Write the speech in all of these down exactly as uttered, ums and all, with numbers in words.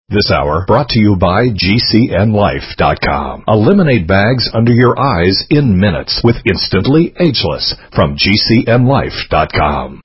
This hour brought to you by G C N Life dot com. Eliminate bags under your eyes in minutes with Instantly Ageless from G C N Life dot com.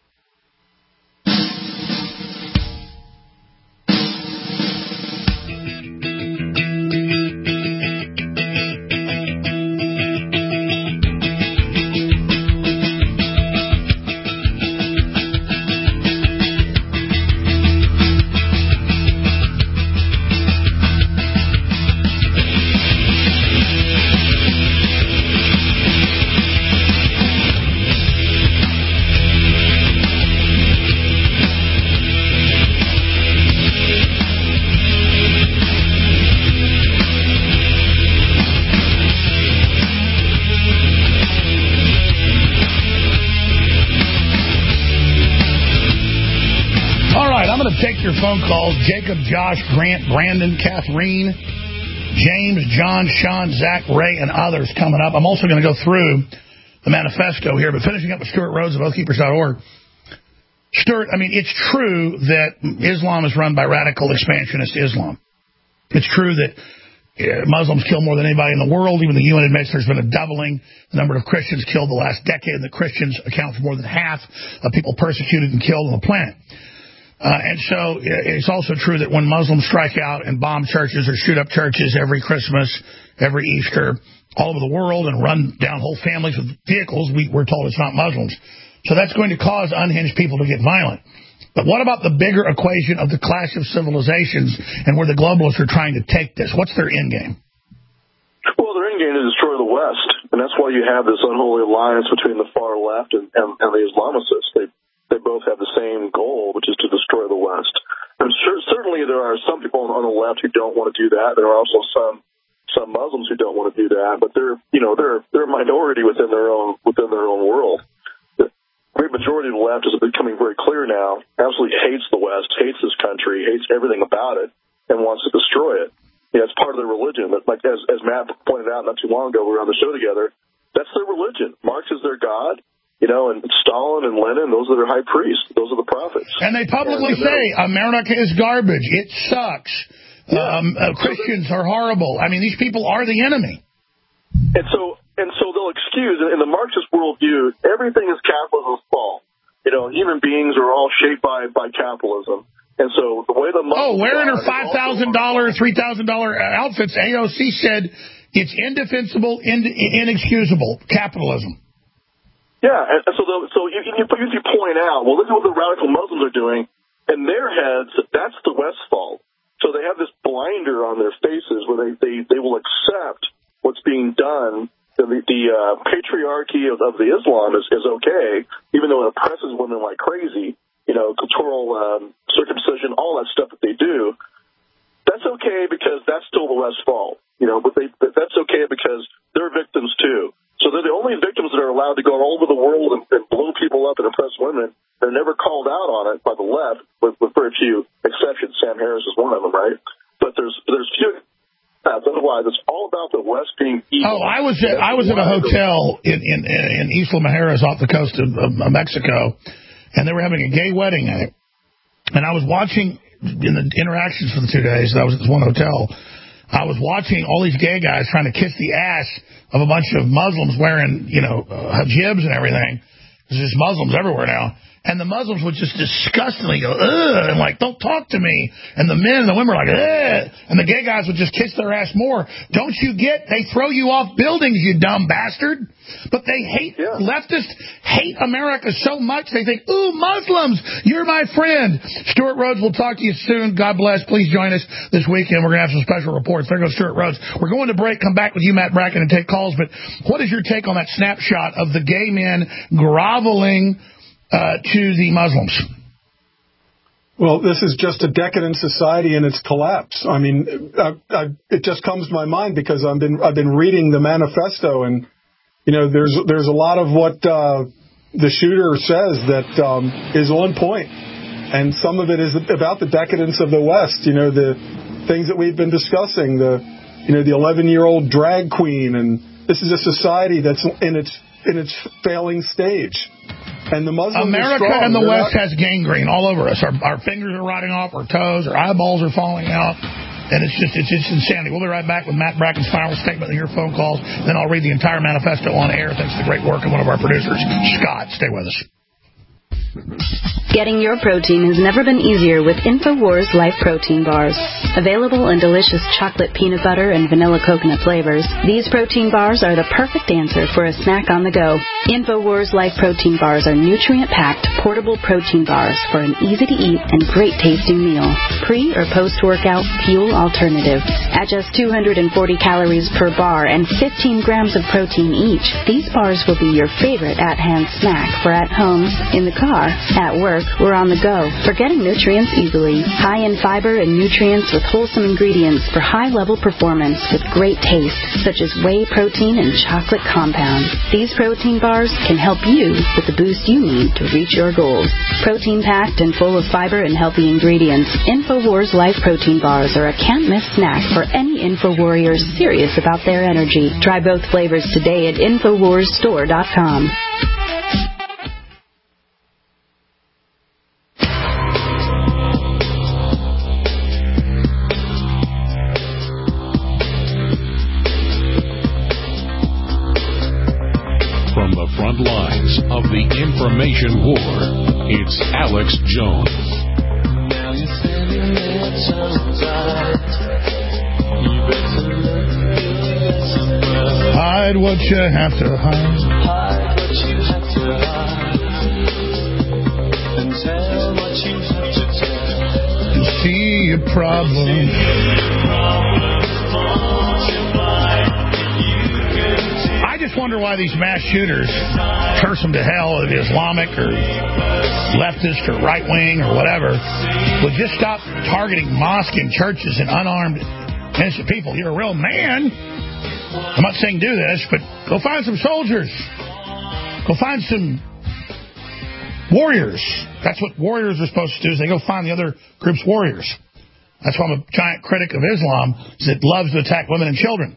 Take your phone calls. Jacob, Josh, Grant, Brandon, Catherine, James, John, Sean, Zach, Ray, and others coming up. I'm also going to go through the manifesto here, but finishing up with Stuart Rhodes of Oath Keepers dot org. Stuart, I mean, it's true that Islam is run by radical expansionist Islam. It's true that Muslims kill more than anybody in the world. Even the U N admits there's been a doubling the number of Christians killed the last decade, and the Christians account for more than half of people persecuted and killed on the planet. Uh, and so it's also true that when Muslims strike out and bomb churches or shoot up churches every Christmas, every Easter, all over the world and run down whole families with vehicles, we, we're told it's not Muslims. So that's going to cause unhinged people to get violent. But what about the bigger equation of the clash of civilizations and where the globalists are trying to take this? What's their end game? Well, their end game is to destroy the West. And that's why you have this unholy alliance between the far left and, and, and the Islamicists. They They both have the same goal, which is to destroy the West. And sure, certainly there are some people on the left who don't want to do that. There are also some some Muslims who don't want to do that, but they're you know they're they're a minority within their own within their own world. The great majority of the left is becoming very clear now. Absolutely hates the West, hates this country, hates everything about it, and wants to destroy it. Yeah, it's part of their religion. But like as as Matt pointed out not too long ago, we were on the show together. That's their religion. Marx is their God. You know, and Stalin and Lenin, those are their high priests. Those are the prophets. And they publicly and, say, America is garbage. It sucks. Yeah. Um, uh, Christians are horrible. I mean, these people are the enemy. And so and so they'll excuse, in the Marxist worldview, everything is capitalism's fault. You know, human beings are all shaped by, by capitalism. And so the way the Muslims... Oh, wearing her five thousand dollars, three thousand dollars outfits, A O C said it's indefensible, in, inexcusable capitalism. Yeah, and so the, so you, you, you point out, well, this is what the radical Muslims are doing. In their heads, that's the West's fault. So they have this blinder on their faces where they, they, they will accept what's being done. The, the uh, patriarchy of, of the Islam is, is okay, even though it oppresses women like crazy, you know, cultural um, circumcision, all that stuff that they do. That's okay because that's still the West's fault. You know, but they, that's okay because they're victims too. So they're the only victims that are allowed to go all over the world and, and blow people up and oppress women. They're never called out on it by the left, with, with very few exceptions. Sam Harris is one of them, right? But there's there's few. Otherwise, it's all about the West being evil. Oh, I was at, I was at a hotel in in, in Isla Mujeres off the coast of, of Mexico, and they were having a gay wedding in it. And I was watching in the interactions for the two days that I was at this one hotel. I was watching all these gay guys trying to kiss the ass of a bunch of Muslims wearing, you know, uh, hijabs and everything. There's just Muslims everywhere now. And the Muslims would just disgustingly go, ugh, and like, don't talk to me. And the men and the women were like, ugh. And the gay guys would just kiss their ass more. Don't you get, they throw you off buildings, you dumb bastard. But they hate, yeah. leftists hate America so much, they think, ooh, Muslims, you're my friend. Stuart Rhodes, we'll talk to you soon. God bless. Please join us this weekend. We're going to have some special reports. There goes Stuart Rhodes. We're going to break, come back with you, Matt Bracken, and take calls. But what is your take on that snapshot of the gay men groveling Uh, to the Muslims? Well, this is just a decadent society in its collapse. I mean, I, I, it just comes to my mind because I've been I've been reading the manifesto, and you know, there's there's a lot of what uh, the shooter says that um, is on point, and some of it is about the decadence of the West. You know, the things that we've been discussing, the you know the eleven-year-old drag queen, and this is a society that's in its in its failing stage. And the Muslims America are strong. and the They're West not... has gangrene all over us. Our, our fingers are rotting off, our toes, our eyeballs are falling out. And it's just, it's just insanity. We'll be right back with Matt Bracken's final statement and your phone calls. Then I'll read the entire manifesto on air thanks to the great work of one of our producers, Scott. Stay with us. Getting your protein has never been easier with InfoWars Life Protein Bars. Available in delicious chocolate peanut butter and vanilla coconut flavors, these protein bars are the perfect answer for a snack on the go. InfoWars Life Protein Bars are nutrient-packed, portable protein bars for an easy-to-eat and great-tasting meal. Pre- or post-workout fuel alternative. At just two hundred forty calories per bar and fifteen grams of protein each, these bars will be your favorite at-hand snack for at home, in the car, at work, or on the go. For getting nutrients easily. High in fiber and nutrients with wholesome ingredients for high-level performance with great taste, such as whey protein and chocolate compounds. These protein bars can help you with the boost you need to reach your goals. Protein-packed and full of fiber and healthy ingredients, InfoWars Life Protein Bars are a can't-miss snack for any InfoWarrior serious about their energy. Try both flavors today at InfoWars Store dot com. From the front lines of the information war, it's Alex Jones. Now you're standing there tongue-tied. You better look good. Hide what you have to hide. Hide what you have to hide. And tell what you have to tell. You see a problem. I just wonder why these mass shooters, curse them to hell, if Islamic or leftist or right-wing or whatever, would just stop targeting mosques and churches and unarmed innocent people. You're a real man. I'm not saying do this, but go find some soldiers. Go find some warriors. That's what warriors are supposed to do, is they go find the other group's warriors. That's why I'm a giant critic of Islam, is it loves to attack women and children.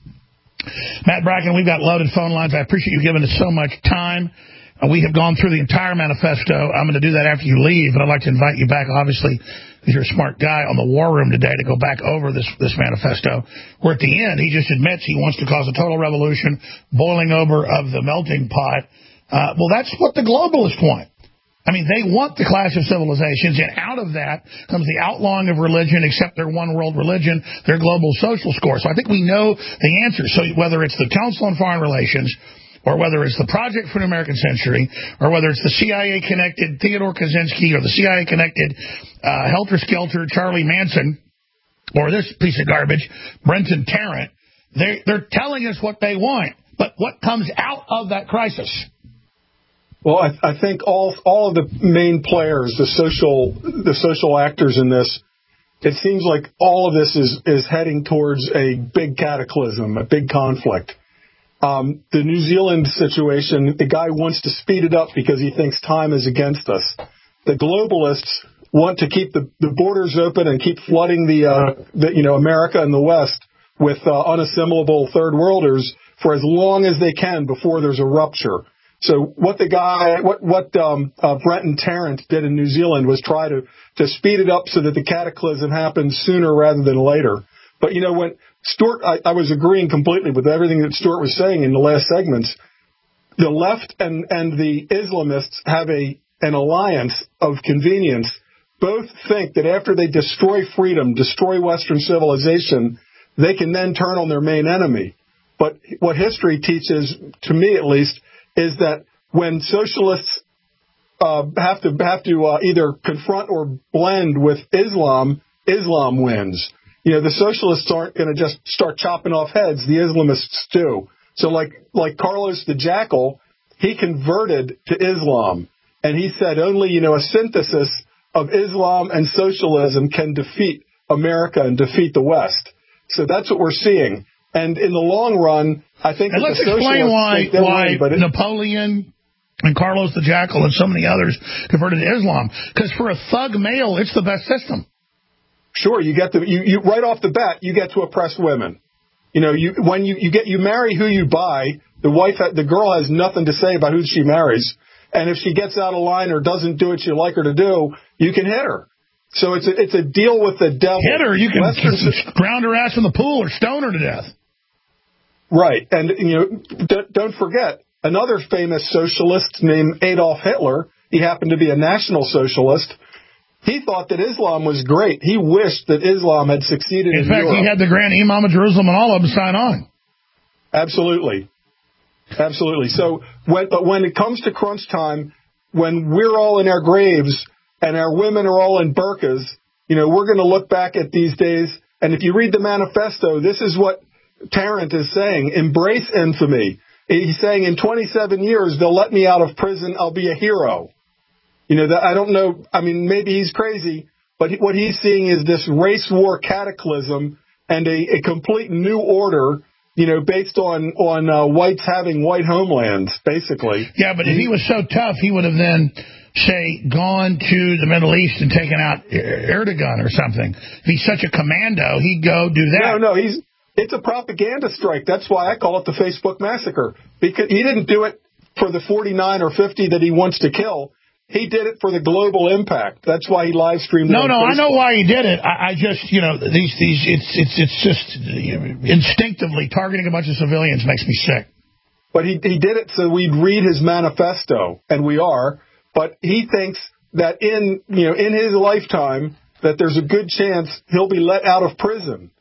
Matt Bracken, we've got loaded phone lines. I appreciate you giving us so much time. Uh, we have gone through the entire manifesto. I'm going to do that after you leave, but I'd like to invite you back, obviously, because you're a smart guy, on the War Room today to go back over this, this manifesto, where at the end he just admits he wants to cause a total revolution, boiling over of the melting pot. Uh, well, that's what the globalists want. I mean, they want the clash of civilizations, and out of that comes the outlawing of religion, except their one-world religion, their global social score. So I think we know the answer. So whether it's the Council on Foreign Relations, or whether it's the Project for an American Century, or whether it's the C I A-connected Theodore Kaczynski, or the C I A-connected uh, helter-skelter Charlie Manson, or this piece of garbage, Brenton Tarrant, they, they're telling us what they want. But what comes out of that crisis? Well, I, I think all all of the main players, the social the social actors in this, it seems like all of this is, is heading towards a big cataclysm, a big conflict. Um, the New Zealand situation, the guy wants to speed it up because he thinks time is against us. The globalists want to keep the, the borders open and keep flooding the, uh, the you know America and the West with uh, unassimilable third worlders for as long as they can before there's a rupture. So what the guy, what what um, uh, Brenton Tarrant did in New Zealand was try to, to speed it up so that the cataclysm happens sooner rather than later. But, you know, when Stuart, I, I was agreeing completely with everything that Stuart was saying in the last segments. The left and, and the Islamists have a an alliance of convenience. Both think that after they destroy freedom, destroy Western civilization, they can then turn on their main enemy. But what history teaches, to me at least, is that when socialists uh, have to have to uh, either confront or blend with Islam, Islam wins. You know, the socialists aren't going to just start chopping off heads. The Islamists do. So like like Carlos the Jackal, he converted to Islam. And he said only, you know, a synthesis of Islam and socialism can defeat America and defeat the West. So that's what we're seeing. And in the long run, I think and that let's the explain why, why win, but it, Napoleon and Carlos the Jackal and so many others converted to Islam. Because for a thug male, it's the best system. Sure, you get the you, you right off the bat, you get to oppress women. You know, you when you, you get you marry who you buy. The wife, the girl has nothing to say about who she marries. And if she gets out of line or doesn't do what you like her to do, you can hit her. So it's a, it's a deal with the devil. Hit her. You can Western, ground her ass in the pool or stone her to death. Right. And, you know, don't, don't forget, another famous socialist named Adolf Hitler, he happened to be a National Socialist. He thought that Islam was great. He wished that Islam had succeeded in, in fact, Europe. he had the Grand Imam of Jerusalem and all of them sign on. Absolutely. Absolutely. So when, but when it comes to crunch time, when we're all in our graves and our women are all in burqas, you know, we're going to look back at these days. And if you read the manifesto, this is what Tarrant is saying. Embrace infamy. He's saying in twenty-seven years, they'll let me out of prison. I'll be a hero. You know, that I don't know. I mean, maybe he's crazy, but he, what he's seeing is this race war cataclysm and a, a complete new order, you know, based on, on uh, whites having white homelands, basically. Yeah, but if he was so tough, he would have then, say, gone to the Middle East and taken out Erdogan or something. If he's such a commando, he'd go do that. No, no, he's it's a propaganda strike. That's why I call it the Facebook massacre. Because he didn't do it for the forty-nine or fifty that he wants to kill. He did it for the global impact. That's why he live streamed it. No, on no, Facebook. I know why he did it. I, I just, you know, these, these, it's, it's, it's just you know, instinctively targeting a bunch of civilians makes me sick. But he he did it so we'd read his manifesto, and we are. But he thinks that in you know in his lifetime that there's a good chance he'll be let out of prison.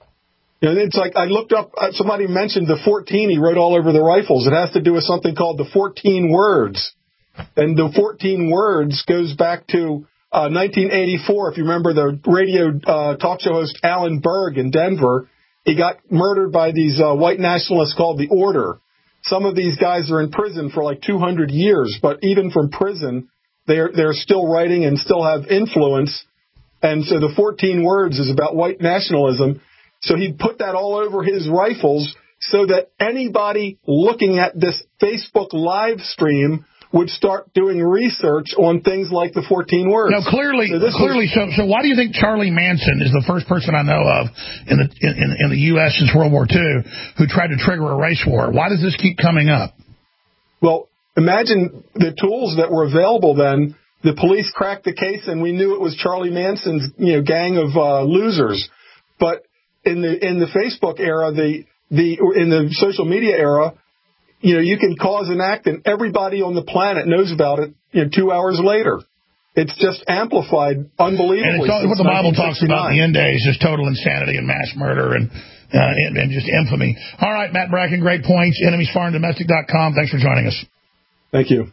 You know, it's like I looked up. Uh, somebody mentioned the fourteen he wrote all over the rifles. It has to do with something called the fourteen words. And the fourteen words goes back to uh, nineteen eighty-four. If you remember the radio uh, talk show host Alan Berg in Denver, he got murdered by these uh, white nationalists called the Order. Some of these guys are in prison for like two hundred years, but even from prison, they're they're still writing and still have influence. And so the fourteen words is about white nationalism. So he put that all over his rifles so that anybody looking at this Facebook live stream would start doing research on things like the fourteen words. No, clearly, so clearly. Was, so, so why do you think Charlie Manson is the first person I know of in the in, in the U S since World War Two who tried to trigger a race war? Why does this keep coming up? Well, imagine the tools that were available then. The police cracked the case, and we knew it was Charlie Manson's, you know, gang of uh, losers. But in the in the Facebook era, the the in the social media era, you know, you can cause an act and everybody on the planet knows about it, you know, two hours later. It's just amplified unbelievably. And it's all, what the Bible talks about in the end days is total insanity and mass murder and, uh, and, and just infamy. All right, Matt Bracken, great points. enemies foreign domestic dot com. Thanks for joining us. Thank you.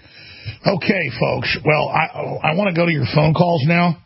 Okay, folks. Well, I, I want to go to your phone calls now.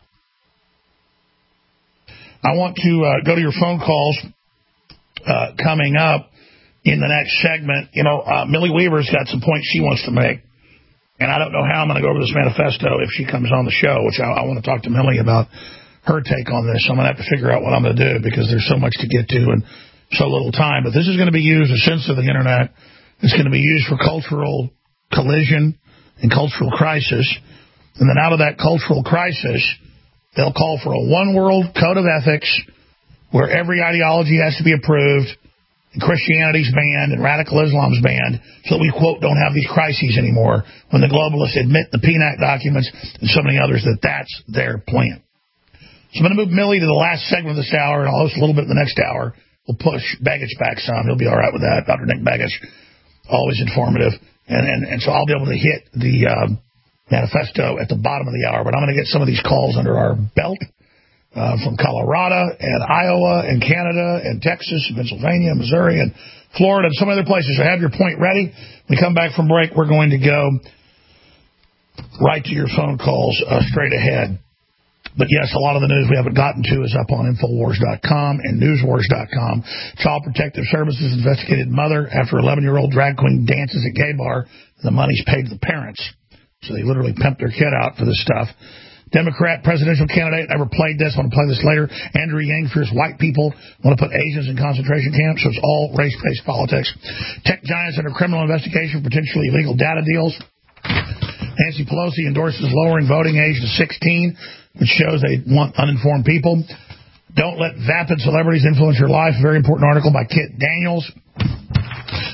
I want to uh, go to your phone calls uh, coming up in the next segment. You know, uh, Millie Weaver's got some points she wants to make, and I don't know how I'm going to go over this manifesto if she comes on the show, which I, I want to talk to Millie about her take on this. So I'm going to have to figure out what I'm going to do because there's so much to get to and so little time. But this is going to be used, a sense of the Internet. It's going to be used for cultural collision and cultural crisis. And then out of that cultural crisis, they'll call for a one-world code of ethics where every ideology has to be approved, and Christianity's banned, and radical Islam's banned, so that we, quote, don't have these crises anymore when the globalists admit the P N A C documents and so many others that that's their plan. So I'm going to move Millie to the last segment of this hour, and I'll host a little bit in the next hour. We'll push Begich back some. He'll be all right with that. Doctor Nick Begich, always informative. And, and, and so I'll be able to hit the um, manifesto at the bottom of the hour. But I'm going to get some of these calls under our belt uh, from Colorado and Iowa and Canada and Texas and Pennsylvania and Missouri and Florida and some other places. So have your point ready. When we come back from break, we're going to go right to your phone calls uh, straight ahead. But, yes, a lot of the news we haven't gotten to is up on Infowars dot com and Newswars dot com. Child Protective Services investigated mother after eleven-year-old drag queen dances at gay bar, and the money's paid to the parents. So they literally pimped their kid out for this stuff. Democrat presidential candidate, never played this, I want to play this later. Andrew Yang fears white people want to put Asians in concentration camps, so it's all race-based politics. Tech giants under criminal investigation for potentially illegal data deals. Nancy Pelosi endorses lowering voting age to sixteen, which shows they want uninformed people. Don't let vapid celebrities influence your life. A very important article by Kit Daniels.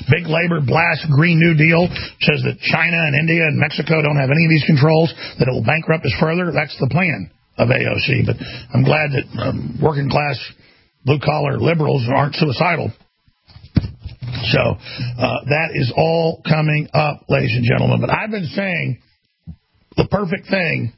big labor blast Green New Deal says that China and India and Mexico don't have any of these controls, that it will bankrupt us further. That's the plan of A O C. But I'm glad that um, working class, blue-collar liberals aren't suicidal. So uh, that is all coming up, ladies and gentlemen. But I've been saying the perfect thing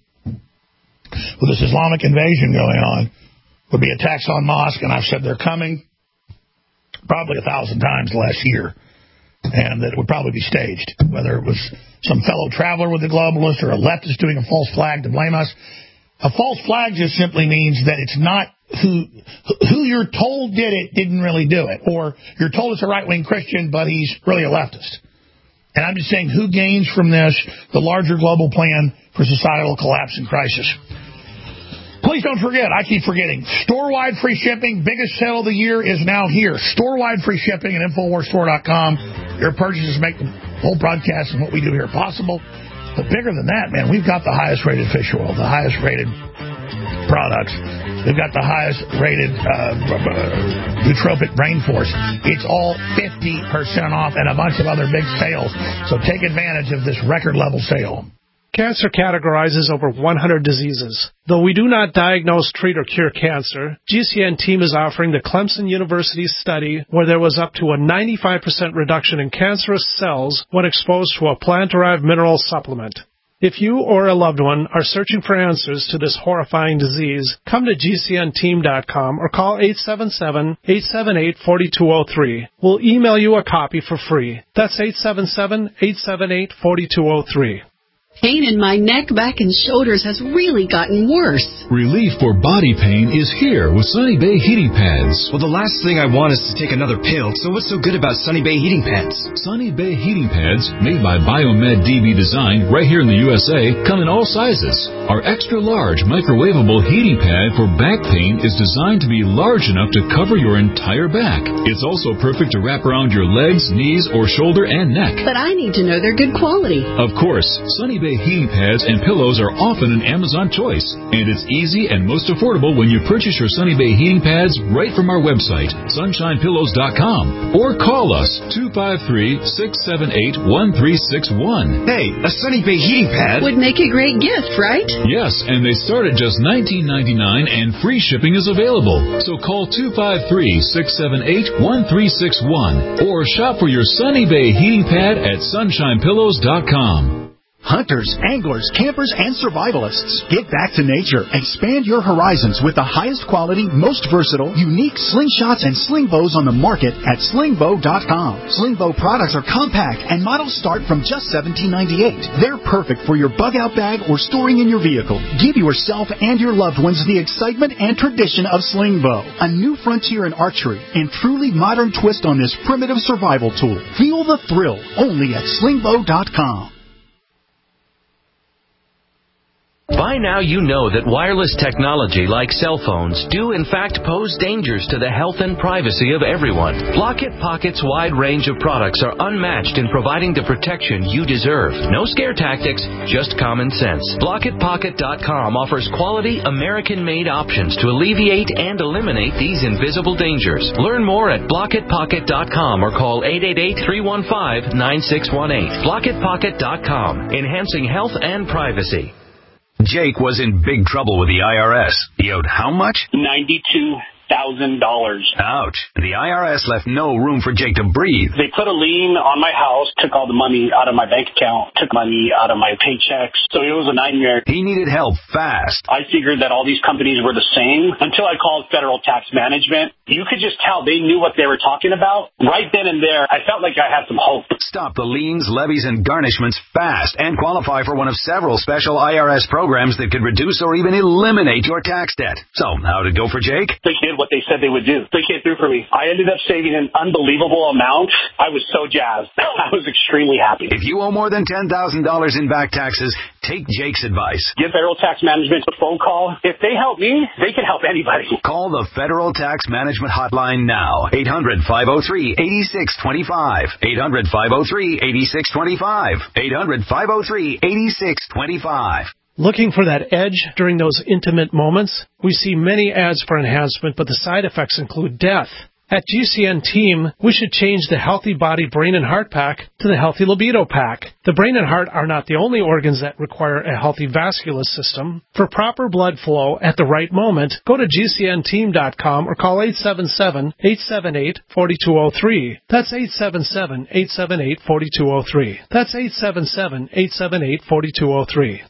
with this Islamic invasion going on would be attacks on mosques, and I've said they're coming probably a thousand times last year, and that it would probably be staged, whether it was some fellow traveler with the globalist or a leftist doing a false flag to blame us. A false flag just simply means that it's not who who you're told did it didn't really do it, or you're told it's a right-wing Christian, but he's really a leftist. And I'm just saying who gains from this, the larger global plan for societal collapse and crisis. Please don't forget, I keep forgetting, store-wide free shipping, biggest sale of the year is now here. Store-wide free shipping at Infowars Store dot com. Your purchases make the whole broadcast and what we do here possible. But bigger than that, man, we've got the highest-rated fish oil, the highest-rated products. We've got the highest-rated uh, nootropic brain force. It's all fifty percent off and a bunch of other big sales. So take advantage of this record-level sale. Cancer categorizes over one hundred diseases. Though we do not diagnose, treat, or cure cancer, G C N team is offering the Clemson University study where there was up to a ninety-five percent reduction in cancerous cells when exposed to a plant-derived mineral supplement. If you or a loved one are searching for answers to this horrifying disease, come to G C N team dot com or call eight seven seven, eight seven eight, four two zero three. We'll email you a copy for free. That's eight seven seven, eight seven eight, four two zero three. Pain in my neck, back, and shoulders has really gotten worse. Relief for body pain is here with Sunny Bay heating pads. Well, the last thing I want is to take another pill, so what's so good about Sunny Bay heating pads? Sunny Bay heating pads, made by Biomed D B Design right here in the U S A, come in all sizes. Our extra-large microwavable heating pad for back pain is designed to be large enough to cover your entire back. It's also perfect to wrap around your legs, knees, or shoulder and neck. But I need to know they're good quality. Of course, Sunny Bay heating pads and pillows are often an Amazon choice, and it's easy and most affordable when you purchase your Sunny Bay heating pads right from our website, sunshine pillows dot com, or call us two five three, six seven eight, one three six one. Hey, a Sunny Bay heating pad would make a great gift, right? Yes, and they start at just nineteen ninety-nine and free shipping is available. So call two five three, six seven eight, one three six one or shop for your Sunny Bay heating pad at sunshine pillows dot com. Hunters, anglers, campers, and survivalists. Get back to nature. Expand your horizons with the highest quality, most versatile, unique slingshots and sling bows on the market at sling bow dot com. Sling bow products are compact and models start from just seventeen ninety-eight. They're perfect for your bug-out bag or storing in your vehicle. Give yourself and your loved ones the excitement and tradition of sling bow, a new frontier in archery and truly modern twist on this primitive survival tool. Feel the thrill only at sling bow dot com. By now you know that wireless technology like cell phones do in fact pose dangers to the health and privacy of everyone. Blockit Pocket's wide range of products are unmatched in providing the protection you deserve. No scare tactics, just common sense. Blockit Pocket dot com offers quality American-made options to alleviate and eliminate these invisible dangers. Learn more at Blockit Pocket dot com or call eight eight eight, three one five, nine six one eight. Blockit Pocket dot com, enhancing health and privacy. Jake was in big trouble with the I R S. He owed how much? ninety-two thousand dollars. Ouch. The I R S left no room for Jake to breathe. They put a lien on my house, took all the money out of my bank account, took money out of my paychecks. So it was a nightmare. He needed help fast. I figured that all these companies were the same until I called Federal Tax Management. You could just tell they knew what they were talking about. Right then and there, I felt like I had some hope. Stop the liens, levies, and garnishments fast and qualify for one of several special I R S programs that could reduce or even eliminate your tax debt. So, how'd it go for Jake? They did what they said they would do. They came through for me. I ended up saving an unbelievable amount. I was so jazzed. I was extremely happy. If you owe more than ten thousand dollars in back taxes, take Jake's advice. Give Federal Tax Management a phone call. If they help me, they can help anybody. Call the Federal Tax Management Hotline now. eight hundred, five oh three, eight six two five. eight hundred, five oh three, eight six two five. eight hundred, five oh three, eight six two five. Looking for that edge during those intimate moments? We see many ads for enhancement, but the side effects include death. At G C N Team, we should change the Healthy Body, Brain, and Heart Pack to the Healthy Libido Pack. The brain and heart are not the only organs that require a healthy vascular system. For proper blood flow at the right moment, go to G C N team dot com or call eight seven seven, eight seven eight, four two zero three. That's eight seven seven, eight seven eight, four two zero three. That's eight seven seven, eight seven eight, four two zero three.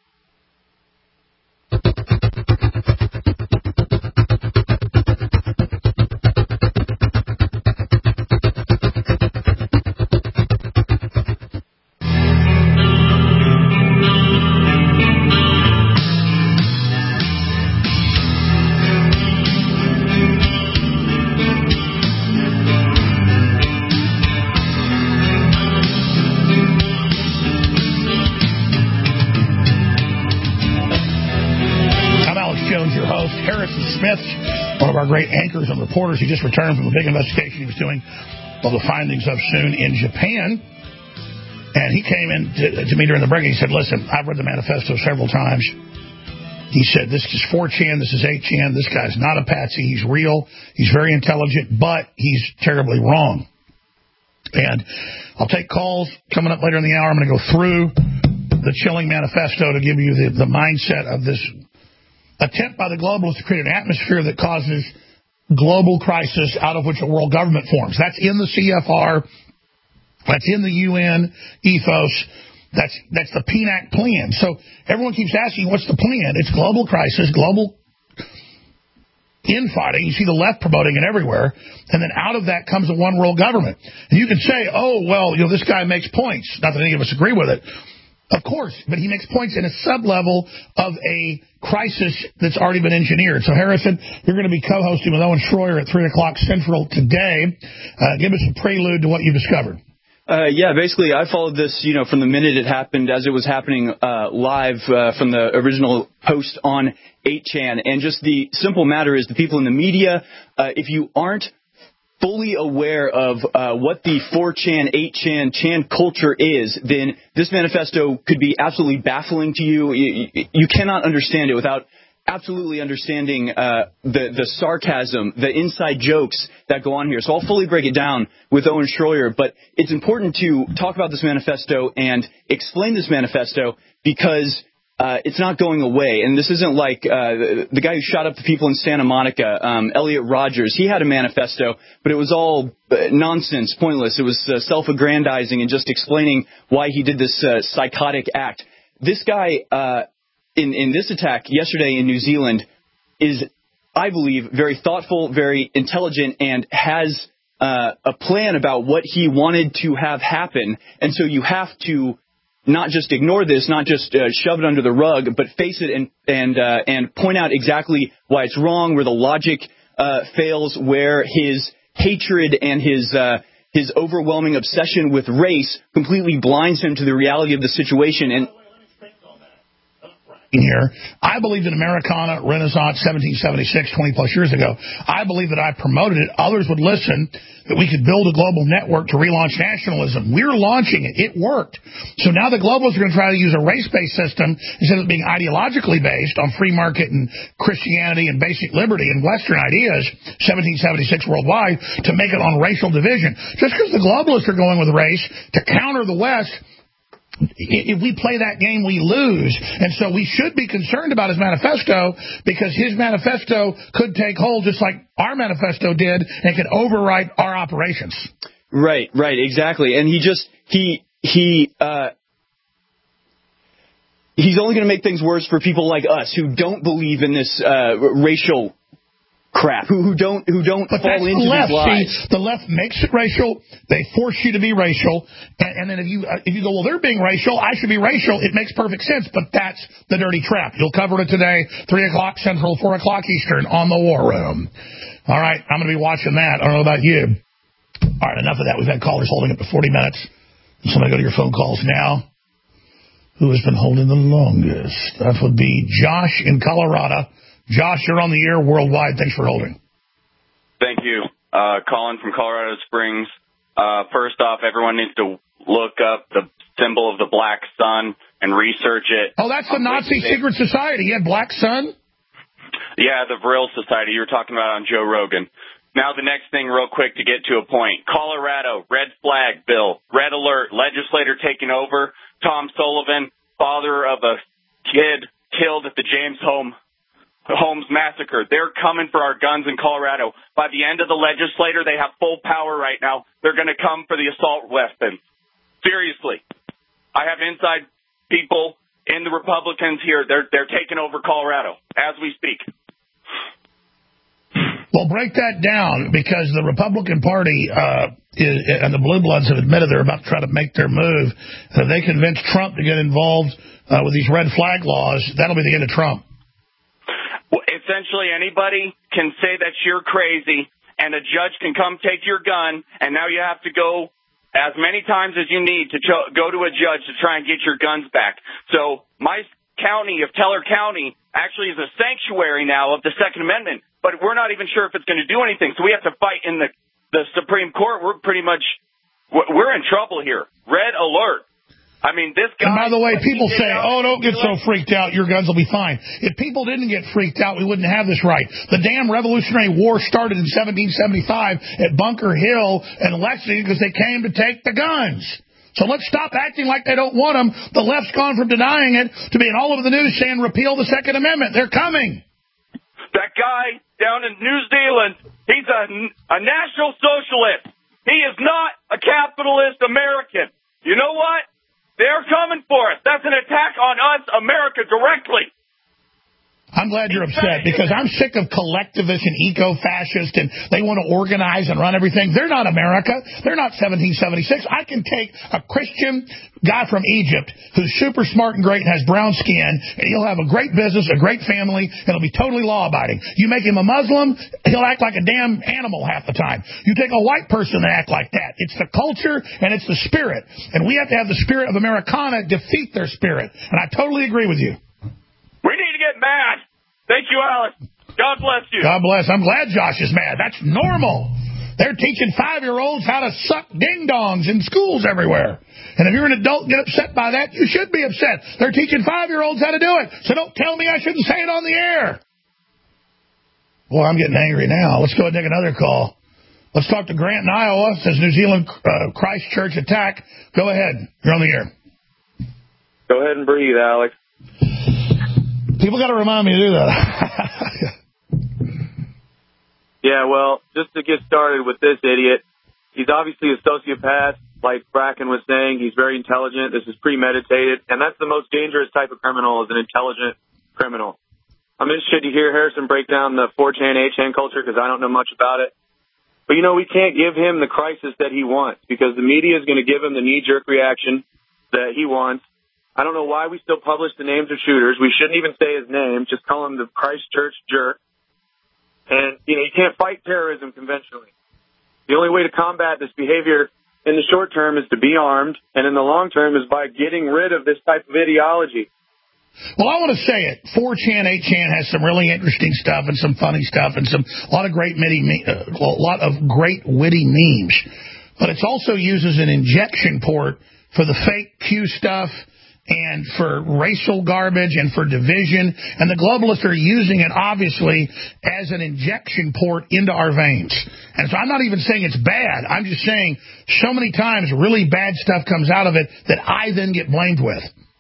One of our great anchors and reporters, he just returned from a big investigation he was doing of the findings of soon in Japan. And he came in to, to me during the break and he said, listen, I've read the manifesto several times. He said, this is four chan, this is eight chan, this guy's not a patsy, he's real, he's very intelligent, but he's terribly wrong. And I'll take calls coming up later in the hour. I'm going to go through the chilling manifesto to give you the, the mindset of this attempt by the globalists to create an atmosphere that causes global crisis out of which a world government forms. That's in the C F R. That's in the U N ethos. That's that's the P N A C plan. So everyone keeps asking, what's the plan? It's global crisis, global infighting. You see the left promoting it everywhere. And then out of that comes a one world government. And you can say, oh, well, you know, this guy makes points. Not that any of us agree with it. Of course, but he makes points in a sub-level of a crisis that's already been engineered. So, Harrison, you're going to be co-hosting with Owen Schroyer at three o'clock Central today. Uh, give us a prelude to what you discovered. Uh, yeah, basically, I followed this, you know, from the minute it happened, as it was happening uh, live uh, from the original post on eight chan. And just the simple matter is the people in the media, uh, if you aren't fully aware of uh, what the four chan, eight chan, chan culture is, then this manifesto could be absolutely baffling to you. You, you cannot understand it without absolutely understanding uh, the, the sarcasm, the inside jokes that go on here. So I'll fully break it down with Owen Schroyer, but it's important to talk about this manifesto and explain this manifesto because Uh, it's not going away. And this isn't like uh, the guy who shot up the people in Santa Monica, um, Elliot Rogers. He had a manifesto, but it was all uh, nonsense, pointless. It was uh, self-aggrandizing and just explaining why he did this uh, psychotic act. This guy, uh, in, in this attack yesterday in New Zealand, is, I believe, very thoughtful, very intelligent, and has uh, a plan about what he wanted to have happen. And so you have to not just ignore this, not just uh, shove it under the rug, but face it and and uh, and point out exactly why it's wrong, where the logic uh, fails, where his hatred and his uh, his overwhelming obsession with race completely blinds him to the reality of the situation. And here, I believed in Americana, Renaissance, seventeen seventy-six, twenty plus years ago. I believe that I promoted it. Others would listen, that we could build a global network to relaunch nationalism. We're launching it. It worked. So now the globalists are going to try to use a race-based system instead of being ideologically based on free market and Christianity and basic liberty and Western ideas, seventeen seventy-six worldwide, to make it on racial division. Just because the globalists are going with race to counter the West, if we play that game, we lose. And so we should be concerned about his manifesto because his manifesto could take hold just like our manifesto did and could overwrite our operations. Right, right, exactly. And he just, he, he, uh, he's only going to make things worse for people like us who don't believe in this uh, racial crap, who who don't who don't but fall into the left. these lies. See, the left makes it racial. They force you to be racial, and, and then if you uh, if you go, well, they're being racial, I should be racial. It makes perfect sense, but that's the dirty trap. You'll cover it today, three o'clock Central, four o'clock Eastern, on the War Room. All right, I'm going to be watching that. I don't know about you. All right, enough of that. We've had callers holding up to forty minutes. So I'm going to go to your phone calls now. Who has been holding the longest? That would be Josh in Colorado. Josh, you're on the air worldwide. Thanks for holding. Thank you. Uh, calling from Colorado Springs. Uh, first off, everyone needs to look up the symbol of the black sun and research it. Oh, that's the Nazi secret society. You had Black Sun? Yeah, the Vril Society you were talking about on Joe Rogan. Now the next thing real quick to get to a point. Colorado, red flag bill, red alert, legislator taking over. Tom Sullivan, father of a kid killed at the James Home, Holmes massacre. They're coming for our guns in Colorado. By the end of the legislature, they have full power right now. They're going to come for the assault weapons. Seriously. I have inside people in the Republicans here. They're, they're taking over Colorado as we speak. Well, break that down, because the Republican Party uh, is, and the Blue Bloods have admitted they're about to try to make their move. And if they convince Trump to get involved uh, with these red flag laws, that'll be the end of Trump. Well, essentially, anybody can say that you're crazy, and a judge can come take your gun, and now you have to go as many times as you need to cho- go to a judge to try and get your guns back. So my county of Teller County actually is a sanctuary now of the Second Amendment, but we're not even sure if it's going to do anything. So we have to fight in the, the Supreme Court. We're pretty much, we're in trouble here. Red alert. I mean, this guy... And by the way, people say, oh, don't get so freaked out. Your guns will be fine. If people didn't get freaked out, we wouldn't have this right. The damn Revolutionary War started in seventeen seventy-five at Bunker Hill and Lexington because they came to take the guns. So let's stop acting like they don't want them. The left's gone from denying it to being all over the news saying repeal the Second Amendment. They're coming. That guy down in New Zealand, he's a, a national socialist. He is not a capitalist American. You know what? They're coming for us. That's an attack on us, America, directly. I'm glad you're upset, because I'm sick of collectivists and eco-fascists, and they want to organize and run everything. They're not America. They're not seventeen seventy-six. I can take a Christian guy from Egypt who's super smart and great and has brown skin, and he'll have a great business, a great family, and he'll be totally law-abiding. You make him a Muslim, he'll act like a damn animal half the time. You take a white person and act like that. It's the culture and it's the spirit, and we have to have the spirit of Americana defeat their spirit, and I totally agree with you. We need to get mad. Thank you, Alex. God bless you. God bless. I'm glad Josh is mad. That's normal. They're teaching five-year-olds how to suck ding-dongs in schools everywhere. And if you're an adult and get upset by that, you should be upset. They're teaching five-year-olds how to do it. So don't tell me I shouldn't say it on the air. Boy, I'm getting angry now. Let's go ahead and take another call. Let's talk to Grant in Iowa. It says New Zealand uh, Christchurch attack. Go ahead. You're on the air. Go ahead and breathe, Alex. People got to remind me to do that. Yeah, well, just to get started with this idiot, he's obviously a sociopath, like Bracken was saying. He's very intelligent. This is premeditated, and that's the most dangerous type of criminal, is an intelligent criminal. I'm interested to hear Harrison break down the four chan, eight chan culture, because I don't know much about it. But, you know, we can't give him the crisis that he wants, because the media is going to give him the knee-jerk reaction that he wants. I don't know why we still publish the names of shooters. We shouldn't even say his name. Just call him the Christchurch jerk. And, you know, you can't fight terrorism conventionally. The only way to combat this behavior in the short term is to be armed, and in the long term is by getting rid of this type of ideology. Well, I want to say it. four chan, eight chan has some really interesting stuff and some funny stuff and some a lot of great witty, uh, a lot of great witty memes. But it's also used as an injection port for the fake Q stuff, and for racial garbage and for division. And the globalists are using it, obviously, as an injection port into our veins. And so I'm not even saying it's bad. I'm just saying so many times really bad stuff comes out of it that I then get blamed with.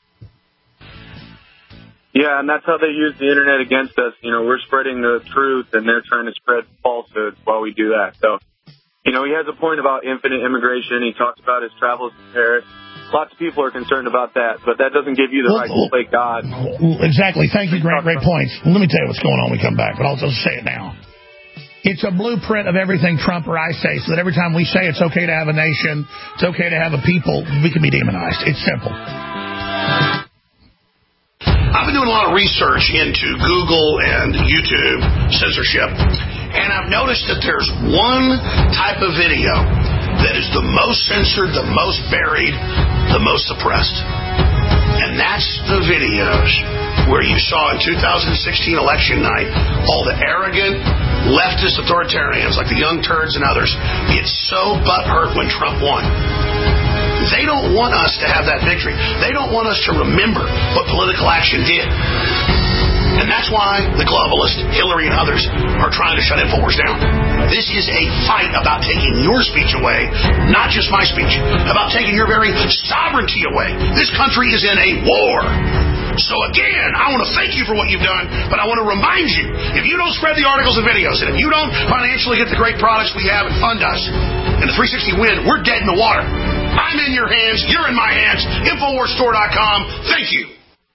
Yeah, and that's how they use the Internet against us. You know, we're spreading the truth, and they're trying to spread falsehoods while we do that. So, you know, he has a point about infinite immigration. He talks about his travels to Paris. Lots of people are concerned about that, but that doesn't give you the well, right to play God. Exactly. Thank you. Great, great points. Let me tell you what's going on when we come back, but I'll just say it now. It's a blueprint of everything Trump or I say, so that every time we say it's okay to have a nation, it's okay to have a people, we can be demonized. It's simple. I've been doing a lot of research into Google and YouTube censorship, and I've noticed that there's one type of video that is the most censored, the most buried, the most suppressed. And that's the videos where you saw in two thousand sixteen election night all the arrogant leftist authoritarians like the Young Turds and others get so butthurt when Trump won. They don't want us to have that victory. They don't want us to remember what political action did. And that's why the globalists, Hillary and others, are trying to shut InfoWars down. This is a fight about taking your speech away, not just my speech, about taking your very sovereignty away. This country is in a war. So again, I want to thank you for what you've done, but I want to remind you, if you don't spread the articles and videos, and if you don't financially get the great products we have and fund us, and the three sixty win, we're dead in the water. I'm in your hands, you're in my hands, Infowars Store dot com. Thank you.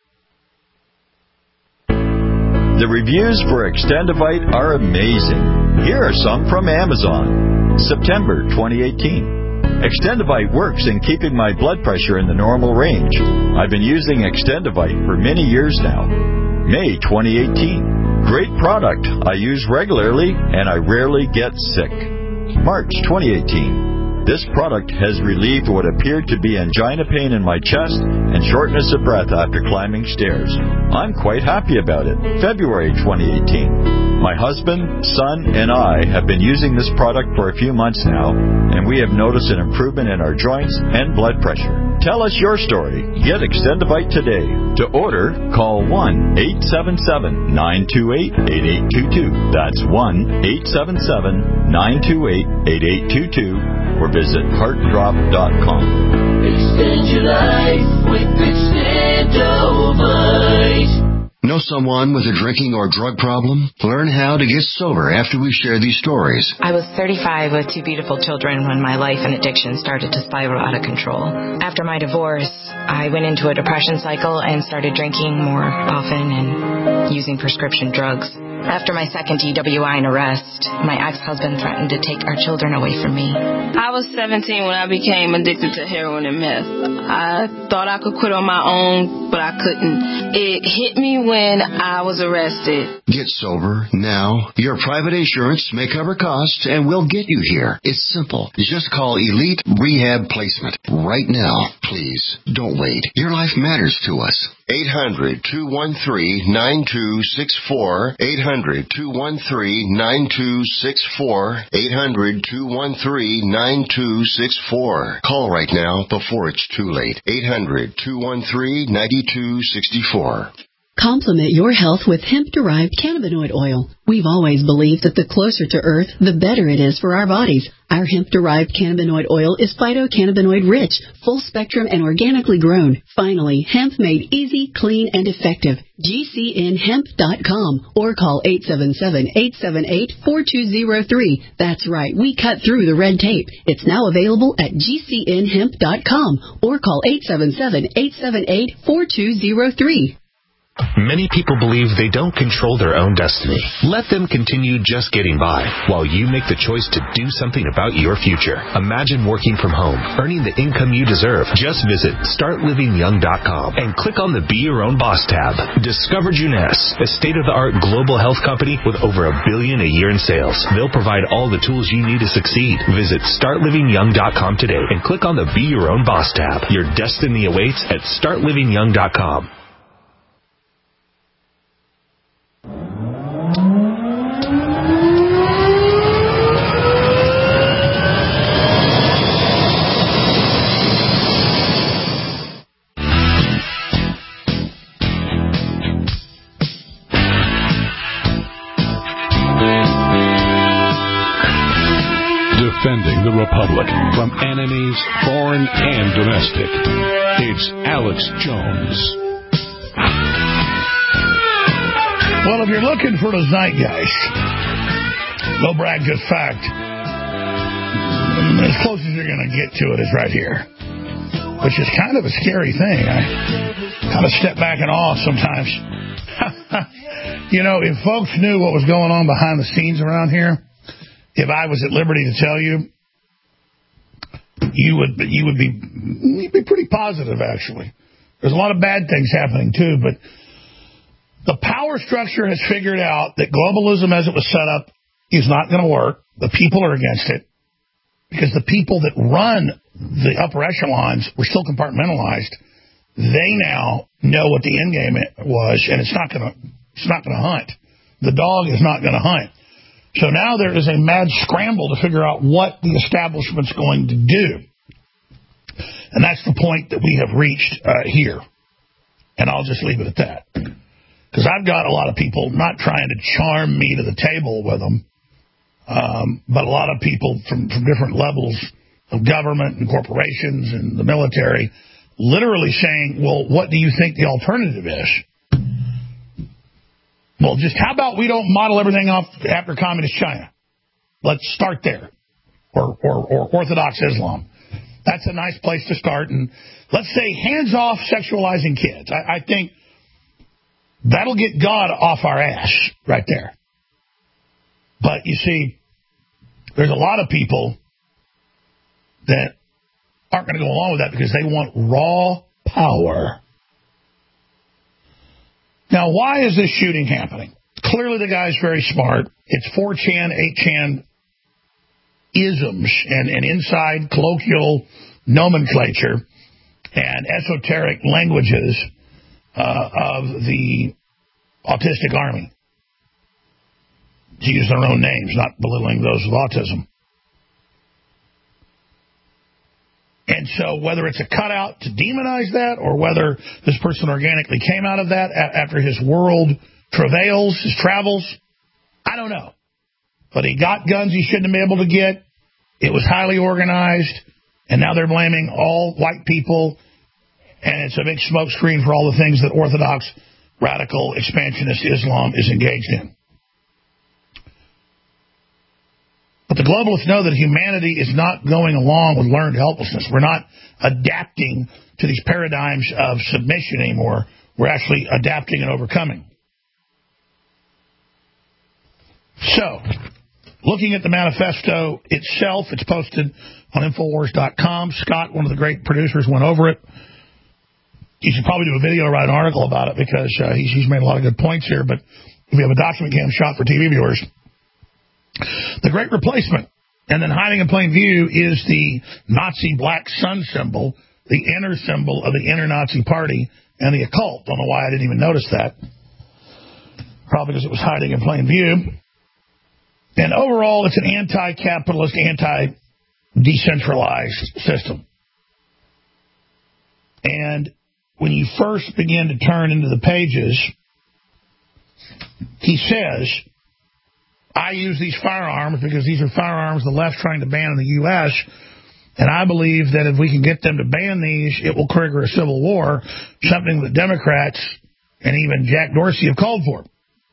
The reviews for Extendivite are amazing. Here are some from Amazon. September twenty eighteen. Extendivite works in keeping my blood pressure in the normal range. I've been using Extendivite for many years now. May twenty eighteen. Great product. I use regularly and I rarely get sick. March twenty eighteen. This product has relieved what appeared to be angina pain in my chest and shortness of breath after climbing stairs. I'm quite happy about it. February twenty eighteen. My husband, son, and I have been using this product for a few months now, and we have noticed an improvement in our joints and blood pressure. Tell us your story. Get Extendivite today. To order, call one eight seven seven, nine two eight, eight eight two two. That's one eight seven seven, nine two eight, eight eight two two. Or visit heart drop dot com. Extend your life with Extendivite. Know someone with a drinking or drug problem? Learn how to get sober after we share these stories. I was thirty-five with two beautiful children when my life and addiction started to spiral out of control. After my divorce, I went into a depression cycle and started drinking more often and using prescription drugs. After my second D W I and arrest, my ex-husband threatened to take our children away from me. I was seventeen when I became addicted to heroin and meth. I thought I could quit on my own, but I couldn't. It hit me when I was arrested. Get sober now. Your private insurance may cover costs and we'll get you here. It's simple. Just call Elite Rehab Placement right now. Please, don't wait. Your life matters to us. eight hundred, two one three, nine two six four. eight hundred, two one three, nine two six four. eight hundred, two one three, nine two six four. Call right now before it's too late. eight hundred, two one three, nine two six four. Complement your health with hemp-derived cannabinoid oil. We've always believed that the closer to Earth, the better it is for our bodies. Our hemp-derived cannabinoid oil is phytocannabinoid rich, full spectrum, and organically grown. Finally, hemp made easy, clean, and effective. G C N hemp dot com or call eight seven seven, eight seven eight, four two zero three. That's right, we cut through the red tape. It's now available at G C N hemp dot com or call eight seven seven, eight seven eight, four two zero three. Many people believe they don't control their own destiny. Let them continue just getting by while you make the choice to do something about your future. Imagine working from home, earning the income you deserve. Just visit start living young dot com and click on the Be Your Own Boss tab. Discover Juness, a state-of-the-art global health company with over a billion a year in sales. They'll provide all the tools you need to succeed. Visit start living young dot com today and click on the Be Your Own Boss tab. Your destiny awaits at start living young dot com. Defending the Republic from enemies, foreign and domestic. It's Alex Jones. Well, if you're looking for the zeitgeist, no brag, just fact, as close as you're going to get to it is right here, which is kind of a scary thing. I kind of step back in awe sometimes. You know, if folks knew what was going on behind the scenes around here, if I was at liberty to tell you, you would you would be you'd be pretty positive, actually. There's a lot of bad things happening, too, but the power structure has figured out that globalism as it was set up is not going to work. The people are against it because the people that run the upper echelons were still compartmentalized. They now know what the end game was, and it's not going to it's not going to hunt. The dog is not going to hunt. So now there is a mad scramble to figure out what the establishment's going to do. And that's the point that we have reached uh, here. And I'll just leave it at that. Because I've got a lot of people not trying to charm me to the table with them. Um, but a lot of people from, from different levels of government and corporations and the military literally saying, well, what do you think the alternative is? Well, just how about we don't model everything off after communist China? Let's start there. Or, or, or Orthodox Islam. That's a nice place to start. And let's say hands off sexualizing kids. I, I think that'll get God off our ass right there. But you see, there's a lot of people that aren't going to go along with that because they want raw power. Now, why is this shooting happening? Clearly the guy's very smart. It's four chan, eight chan isms and, and inside colloquial nomenclature and esoteric languages uh, of the autistic army. To use their own names, not belittling those with autism. And so whether it's a cutout to demonize that or whether this person organically came out of that a- after his world travails, his travels, I don't know. But he got guns he shouldn't have been able to get. It was highly organized. And now they're blaming all white people. And it's a big smokescreen for all the things that Orthodox, radical, expansionist Islam is engaged in. But the globalists know that humanity is not going along with learned helplessness. We're not adapting to these paradigms of submission anymore. We're actually adapting and overcoming. So, looking at the manifesto itself, it's posted on Infowars dot com. Scott, one of the great producers, went over it. You should probably do a video or write an article about it because uh, he's, he's made a lot of good points here. But if we have a document cam shot for T V viewers, the Great Replacement, and then hiding in plain view is the Nazi black sun symbol, the inner symbol of the inner Nazi party and the occult. Don't know why I didn't even notice that. Probably because it was hiding in plain view. And overall, it's an anti-capitalist, anti-decentralized system. And when you first begin to turn into the pages, he says, I use these firearms because these are firearms the left's trying to ban in the U S, and I believe that if we can get them to ban these, it will trigger a civil war, something that Democrats and even Jack Dorsey have called for.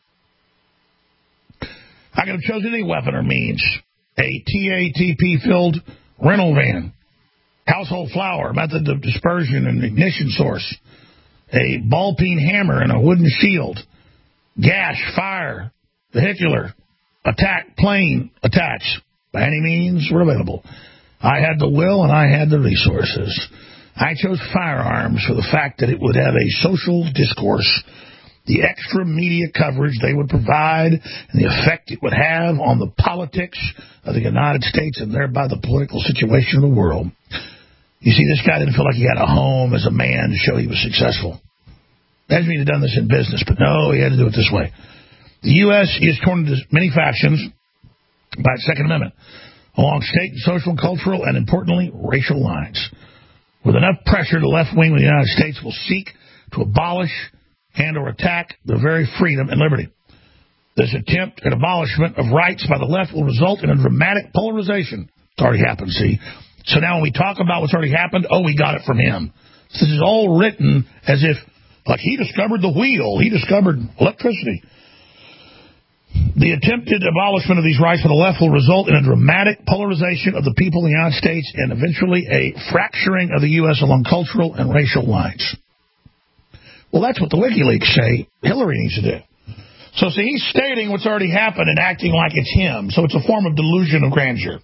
I could have chosen any weapon or means. A T A T P-filled rental van, household flower, method of dispersion and ignition source, a ball-peen hammer and a wooden shield, gash, fire, vehicular, attack, plane, attach. By any means were available. I had the will and I had the resources. I chose firearms for the fact that it would have a social discourse, the extra media coverage they would provide, and the effect it would have on the politics of the United States and thereby the political situation of the world. You see, this guy didn't feel like he had a home as a man to show he was successful. Imagine he'd have done this in business, but no, he had to do it this way. The U S is torn into many factions by its Second Amendment, along state, social, cultural, and importantly, racial lines. With enough pressure, the left wing of the United States will seek to abolish and or attack the very freedom and liberty. This attempt at abolishment of rights by the left will result in a dramatic polarization. It's already happened, see? So now when we talk about what's already happened, oh, we got it from him. This is all written as if, like, he discovered the wheel. He discovered electricity. The attempted abolishment of these rights for the left will result in a dramatic polarization of the people in the United States and eventually a fracturing of the U S along cultural and racial lines. Well, that's what the WikiLeaks say Hillary needs to do. So, see, he's stating what's already happened and acting like it's him. So it's a form of delusion of grandeur.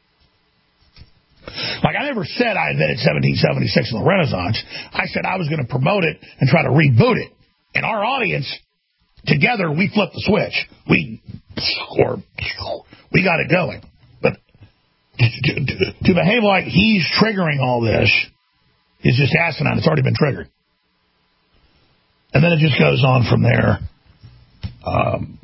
Like, I never said I invented seventeen seventy-six in the Renaissance. I said I was going to promote it and try to reboot it. And our audience, together, we flipped the switch. We, or, we got it going. But to, to, to behave like he's triggering all this is just asinine. It's already been triggered. And then it just goes on from there. Um,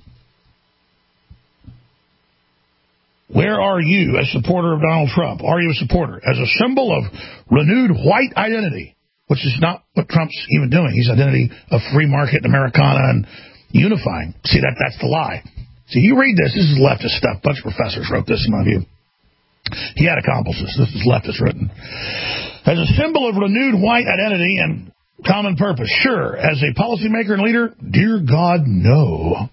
where are you as a supporter of Donald Trump? Are you a supporter? As a symbol of renewed white identity, which is not what Trump's even doing. He's identity of free market and Americana and unifying. See, that that's the lie. So you read this. This is leftist stuff. A bunch of professors wrote this, in my view. He had accomplices. This is leftist written. As a symbol of renewed white identity and common purpose, sure. As a policymaker and leader, dear God, no.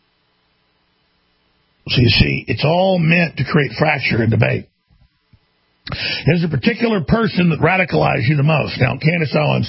So you see, it's all meant to create fracture and debate. There's a particular person that radicalized you the most. Now, Candace Owens,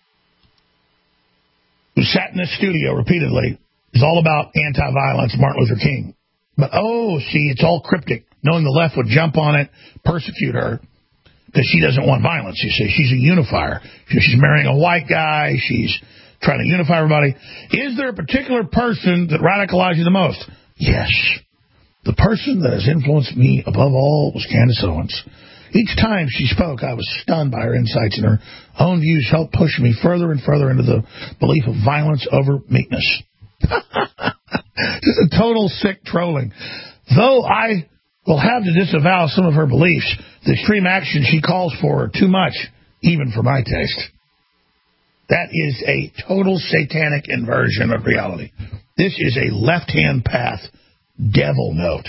who sat in this studio repeatedly, is all about anti-violence, Martin Luther King. But, oh, see, it's all cryptic, knowing the left would jump on it, persecute her, because she doesn't want violence, you see. She's a unifier. She's marrying a white guy. She's trying to unify everybody. Is there a particular person that radicalized you the most? Yes. The person that has influenced me above all was Candace Owens. Each time she spoke, I was stunned by her insights, and her own views helped push me further and further into the belief of violence over meekness. This is a total sick trolling. Though I will have to disavow some of her beliefs, the extreme action she calls for are too much, even for my taste. That is a total satanic inversion of reality. This is a left-hand path devil note.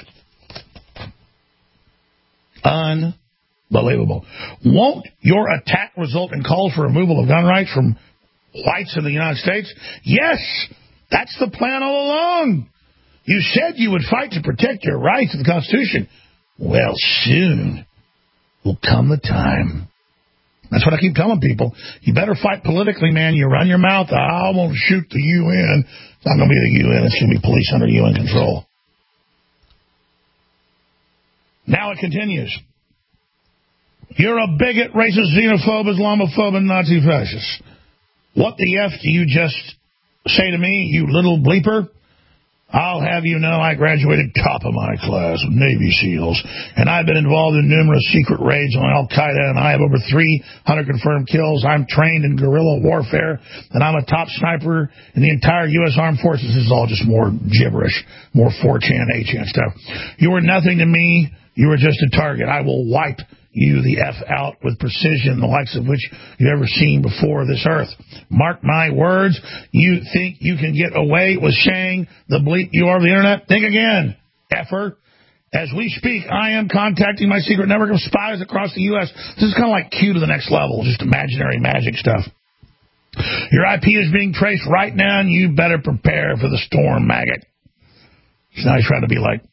Unbelievable. Won't your attack result in calls for removal of gun rights from whites in the United States? Yes, that's the plan all along. You said you would fight to protect your rights in the Constitution. Well, soon will come the time. That's what I keep telling people. You better fight politically, man. You run your mouth, I won't shoot the U N. It's not going to be the U N. It's going to be police under U N control. Now it continues. You're a bigot, racist, xenophobe, Islamophobe, and Nazi fascist. What the F do you just say to me, you little bleeper? I'll have you know I graduated top of my class with Navy SEALs, and I've been involved in numerous secret raids on Al-Qaeda, and I have over three hundred confirmed kills. I'm trained in guerrilla warfare, and I'm a top sniper in the entire U S Armed Forces. This is all just more gibberish, more four chan, eight chan stuff. You are nothing to me. You are just a target. I will wipe you the F out with precision, the likes of which you've ever seen before this earth. Mark my words, you think you can get away with saying the bleep you are of the internet? Think again, effer. As we speak, I am contacting my secret network of spies across the U S This is kind of like Q to the next level, just imaginary magic stuff. Your I P is being traced right now, and you better prepare for the storm, maggot. So now he's trying to be like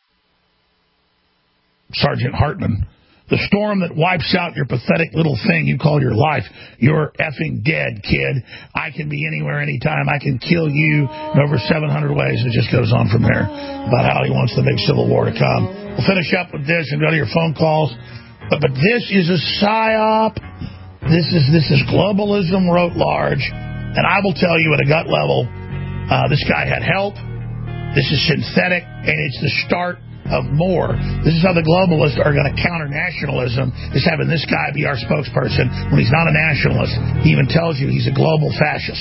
Sergeant Hartman. The storm that wipes out your pathetic little thing you call your life. You're effing dead, kid. I can be anywhere, anytime. I can kill you in over seven hundred ways. It just goes on from there about how he wants the big civil war to come. We'll finish up with this and go to your phone calls. But, but this is a psyop. This is, this is globalism writ large. And I will tell you at a gut level, uh, this guy had help. This is synthetic, and it's the start of more. This is how the globalists are going to counter nationalism, is having this guy be our spokesperson when he's not a nationalist. He even tells you he's a global fascist.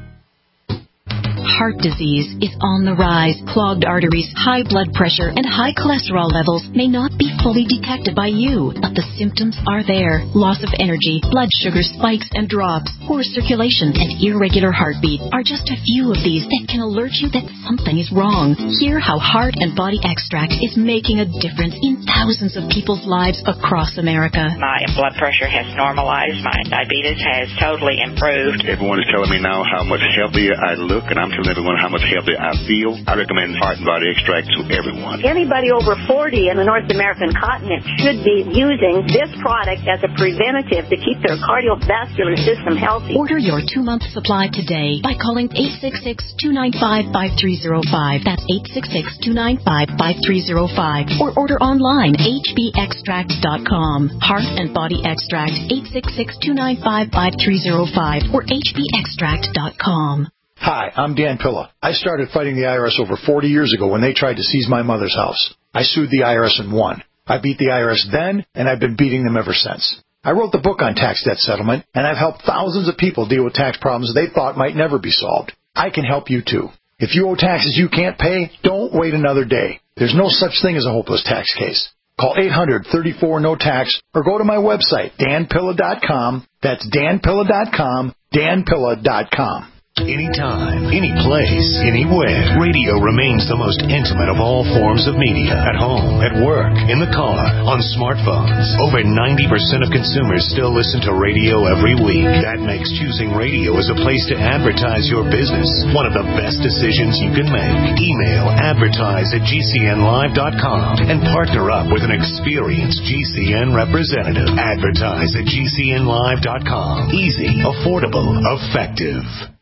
Heart disease is on the rise. Clogged arteries, high blood pressure, and high cholesterol levels may not be fully detected by you, but the symptoms are there. Loss of energy, blood sugar spikes and drops, poor circulation, and irregular heartbeat are just a few of these that can alert you that something is wrong. Hear how Heart and Body Extract is making a difference in thousands of people's lives across America. My blood pressure has normalized. My diabetes has totally improved. Everyone is telling me now how much healthier I look, and I'm telling everyone how much healthier I feel. I recommend Heart and Body Extract to everyone. Anybody over forty in the North American continent should be using this product as a preventative to keep their cardiovascular system healthy. Order your two-month supply today by calling eight six six, two nine five, five three zero five. That's eight six six, two nine five, five three zero five. Or order online, h b extract dot com. Heart and Body Extract, eight six six, two nine five, five three zero five or h b extract dot com. Hi, I'm Dan Pilla. I started fighting the I R S over forty years ago when they tried to seize my mother's house. I sued the I R S and won. I beat the I R S then, and I've been beating them ever since. I wrote the book on tax debt settlement, and I've helped thousands of people deal with tax problems they thought might never be solved. I can help you, too. If you owe taxes you can't pay, don't wait another day. There's no such thing as a hopeless tax case. Call eight hundred, thirty-four, no tax or go to my website, dan pilla dot com. That's dan pilla dot com, dan pilla dot com. Anytime, any place, anywhere. Radio remains the most intimate of all forms of media. At home, at work, in the car, on smartphones. Over ninety percent of consumers still listen to radio every week. That makes choosing radio as a place to advertise your business one of the best decisions you can make. Email advertise at G C N live dot com and partner up with an experienced G C N representative. Advertise at G C N live dot com. Easy, affordable, effective.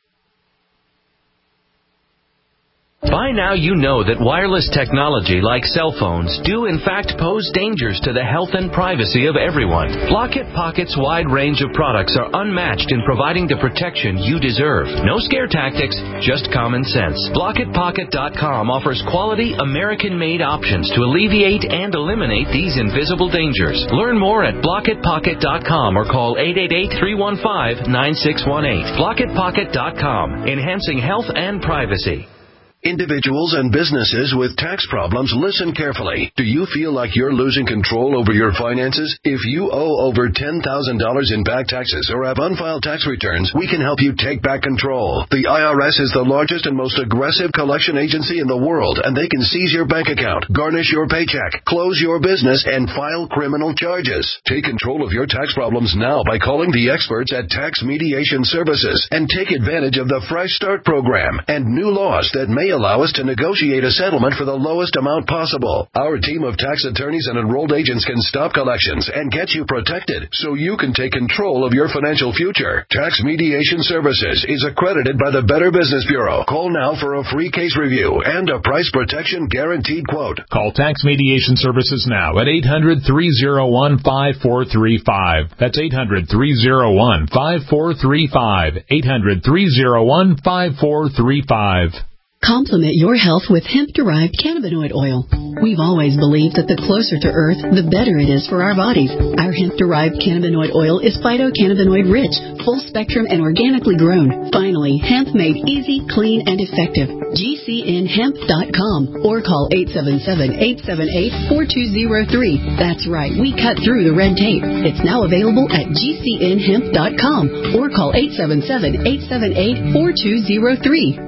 By now you know that wireless technology like cell phones do in fact pose dangers to the health and privacy of everyone. Blockit Pocket's wide range of products are unmatched in providing the protection you deserve. No scare tactics, just common sense. Blockit Pocket dot com offers quality American-made options to alleviate and eliminate these invisible dangers. Learn more at Blockit Pocket dot com or call eight eight eight, three one five, nine six one eight. Blockit Pocket dot com, enhancing health and privacy. Individuals and businesses with tax problems, listen carefully. Do you feel like you're losing control over your finances? If you owe over ten thousand dollars in back taxes or have unfiled tax returns, we can help you take back control. The I R S is the largest and most aggressive collection agency in the world, and they can seize your bank account, garnish your paycheck, close your business, and file criminal charges. Take control of your tax problems now by calling the experts at Tax Mediation Services and take advantage of the Fresh Start program and new laws that may allow us to negotiate a settlement for the lowest amount possible. Our team of tax attorneys and enrolled agents can stop collections and get you protected so you can take control of your financial future. Tax Mediation Services is accredited by the Better Business Bureau. Call now for a free case review and a price protection guaranteed quote. Call Tax Mediation Services now at eight hundred, three oh one, five four three five. That's eight hundred, three oh one, five four three five. eight hundred, three oh one, five four three five. Complement your health with hemp-derived cannabinoid oil. We've always believed that the closer to Earth, the better it is for our bodies. Our hemp-derived cannabinoid oil is phytocannabinoid rich, full spectrum, and organically grown. Finally, hemp made easy, clean, and effective. G C N hemp dot com or call eight seven seven, eight seven eight, four two zero three. That's right, we cut through the red tape. It's now available at G C N hemp dot com or call eight seven seven, eight seven eight, four two zero three.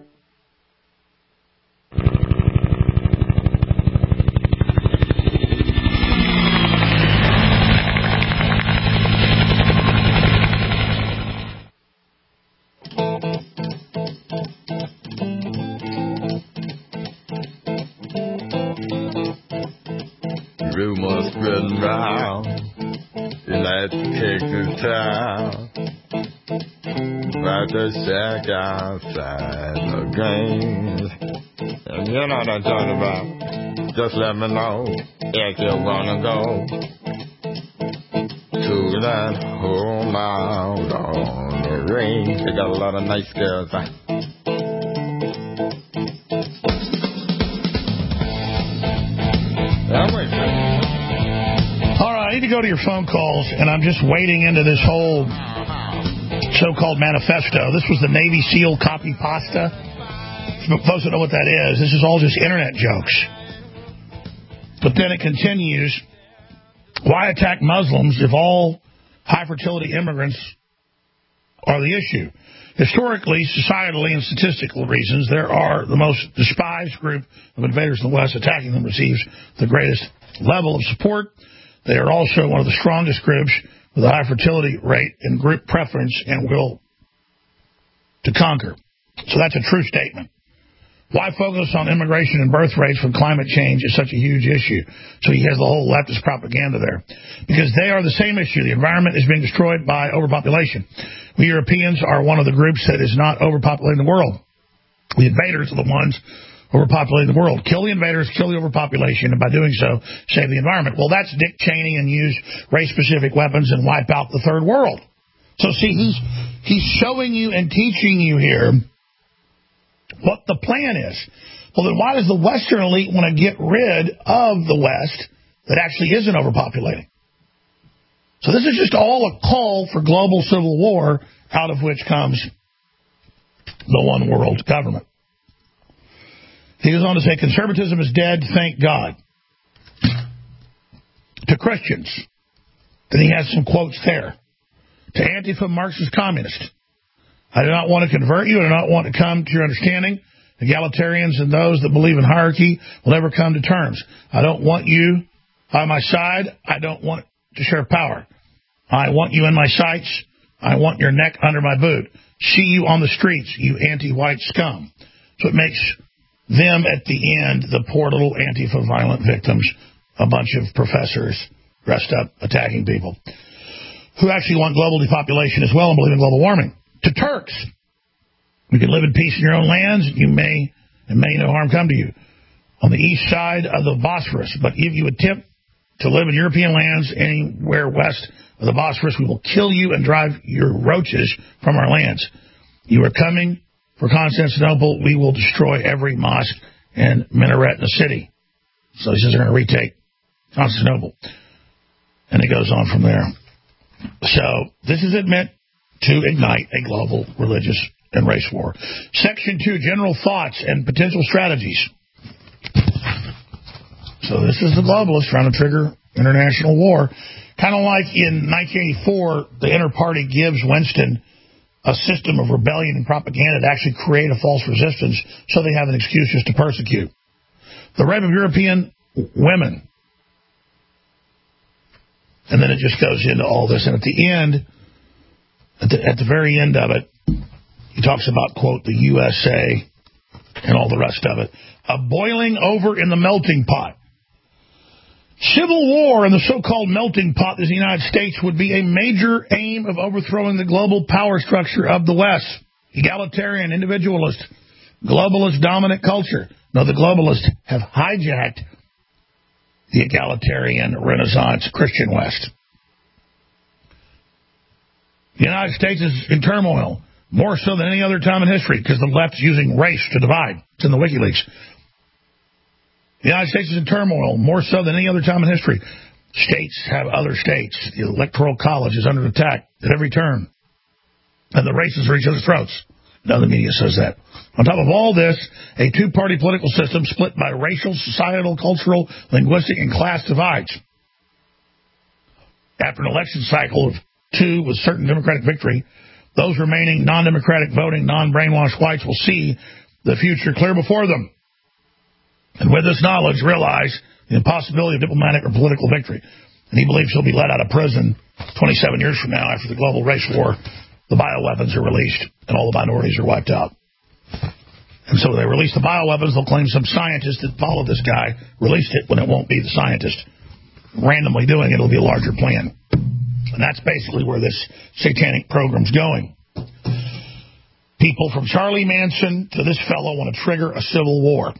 Rumors spreading round in education town about the shack outside the games. And you know what I'm talking about. Just let me know if you wanna go to that home out on the range. They got a lot of nice girls. Huh? All right, I need to go to your phone calls, and I'm just wading into this whole so-called manifesto. This was the Navy SEAL copy pasta. For folks that know what that is, this is all just internet jokes. But then it continues, why attack Muslims if all high-fertility immigrants are the issue? Historically, societally, and statistical reasons, there are the most despised group of invaders in the West. Attacking them receives the greatest level of support. They are also one of the strongest groups with a high fertility rate and group preference and will to conquer. So that's a true statement. Why focus on immigration and birth rates when climate change is such a huge issue? So he has the whole leftist propaganda there. Because they are the same issue. The environment is being destroyed by overpopulation. We Europeans are one of the groups that is not overpopulating the world. The invaders are the ones overpopulating the world. Kill the invaders, kill the overpopulation, and by doing so, save the environment. Well, that's Dick Cheney and use race-specific weapons and wipe out the third world. So see, he's he's showing you and teaching you here what the plan is. Well, then why does the Western elite want to get rid of the West that actually isn't overpopulating? So this is just all a call for global civil war, out of which comes the one world government. He goes on to say, conservatism is dead, thank God. To Christians. Then he has some quotes there. To Antifa Marxist communists. I do not want to convert you. I do not want to come to your understanding. Egalitarians and those that believe in hierarchy will never come to terms. I don't want you by my side. I don't want to share power. I want you in my sights. I want your neck under my boot. See you on the streets, you anti-white scum. So it makes them at the end the poor little Antifa violent victims, a bunch of professors dressed up attacking people who actually want global depopulation as well and believe in global warming. To Turks, you can live in peace in your own lands. You may, and may no harm come to you. On the east side of the Bosphorus, but if you attempt to live in European lands anywhere west of the Bosphorus, we will kill you and drive your roaches from our lands. You are coming for Constantinople. We will destroy every mosque and minaret in the city. So he says they're going to retake Constantinople. And it goes on from there. So this is meant to ignite a global religious and race war. Section two, general thoughts and potential strategies. So this is the globalists trying to trigger international war. Kind of like in nineteen eighty-four, the Inter-Party gives Winston a system of rebellion and propaganda to actually create a false resistance so they have an excuse just to persecute. The rape of European women. And then it just goes into all this. And at the end, at the, at the very end of it, he talks about, quote, the U S A and all the rest of it. A boiling over in the melting pot. Civil war in the so-called melting pot of the United States would be a major aim of overthrowing the global power structure of the West. Egalitarian, individualist, globalist dominant culture. No, the globalists have hijacked the egalitarian Renaissance Christian West. The United States is in turmoil, more so than any other time in history, because the left is using race to divide. It's in the WikiLeaks. The United States is in turmoil, more so than any other time in history. States have other states. The Electoral College is under attack at every turn. And the races are each other's throats. Now the media says that. On top of all this, a two-party political system split by racial, societal, cultural, linguistic, and class divides. After an election cycle of two with certain Democratic victory, those remaining non-democratic voting, non-brainwashed whites will see the future clear before them. And with this knowledge, realize the impossibility of diplomatic or political victory. And he believes he'll be let out of prison twenty-seven years from now after the global race war. The bioweapons are released and all the minorities are wiped out. And so when they release the bioweapons, they'll claim some scientist that followed this guy released it when it won't be the scientist randomly doing it. It'll be a larger plan. And that's basically where this satanic program's going. People from Charlie Manson to this fellow want to trigger a civil war.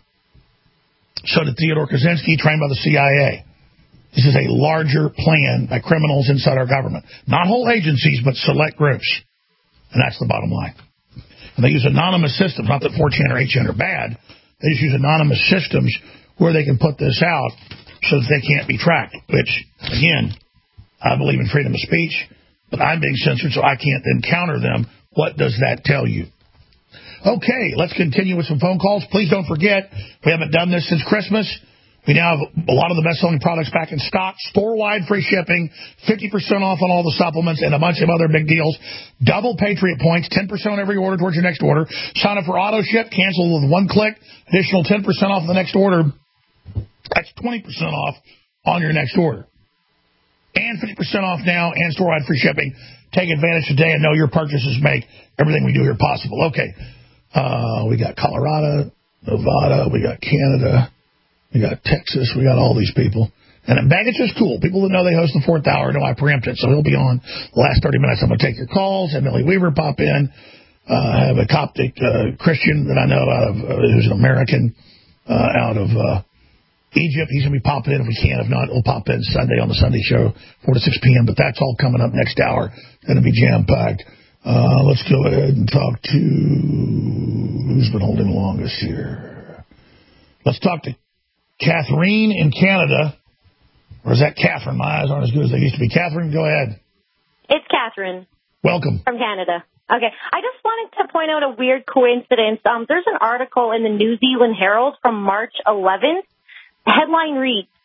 So did Theodore Kaczynski, trained by the C I A. This is a larger plan by criminals inside our government. Not whole agencies, but select groups. And that's the bottom line. And they use anonymous systems. Not that four chan or eight chan are bad. They just use anonymous systems where they can put this out so that they can't be tracked. Which, again, I believe in freedom of speech, but I'm being censored, so I can't then counter them. What does that tell you? Okay, let's continue with some phone calls. Please don't forget, we haven't done this since Christmas. We now have a lot of the best-selling products back in stock. Store-wide free shipping, fifty percent off on all the supplements, and a bunch of other big deals. Double Patriot points, ten percent on every order towards your next order. Sign up for auto ship, cancel with one click, additional ten percent off the next order. That's twenty percent off on your next order. And fifty percent off now and store-wide free shipping. Take advantage today and know your purchases make everything we do here possible. Okay, uh, we got Colorado, Nevada, we got Canada. We got Texas. We got all these people. And Baggage is cool. People that know they host the fourth hour know I preempted, so he'll be on the last thirty minutes. I'm going to take your calls. Have Millie Weaver pop in. Uh, I have a Coptic uh, Christian that I know out of, uh, who's an American uh, out of uh, Egypt. He's going to be popping in if we can. If not, he'll pop in Sunday on the Sunday show, four to six p.m. But that's all coming up next hour. It's going to be jam-packed. Uh, let's go ahead and talk to... Who's been holding longest here? Let's talk to Catherine in Canada. Or is that Catherine? My eyes aren't as good as they used to be. Catherine, go ahead. It's Catherine. Welcome. From Canada. Okay. I just wanted to point out a weird coincidence. Um, there's an article in the New Zealand Herald from March eleventh. The headline reads,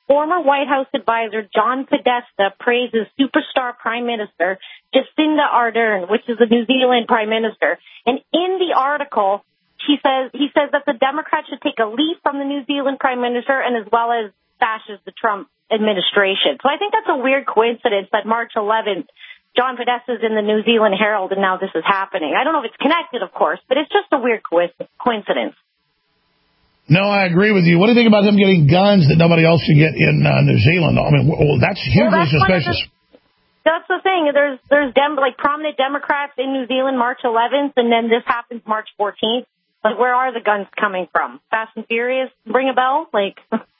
former White House advisor John Podesta praises superstar Prime Minister Jacinda Ardern, which is the New Zealand Prime Minister. And in the article, he says he says that the Democrats should take a leaf from the New Zealand Prime Minister and as well as bashes the Trump administration. So I think that's a weird coincidence that March eleventh, John Podesta is in the New Zealand Herald and now this is happening. I don't know if it's connected, of course, but it's just a weird coincidence. No, I agree with you. What do you think about them getting guns that nobody else can get in uh, New Zealand? I mean, well, that's hugely well, that's suspicious. That's the thing. There's there's dem- like prominent Democrats in New Zealand March eleventh, and then this happens March fourteenth. Like, where are the guns coming from? Fast and Furious? Ring a bell? Like,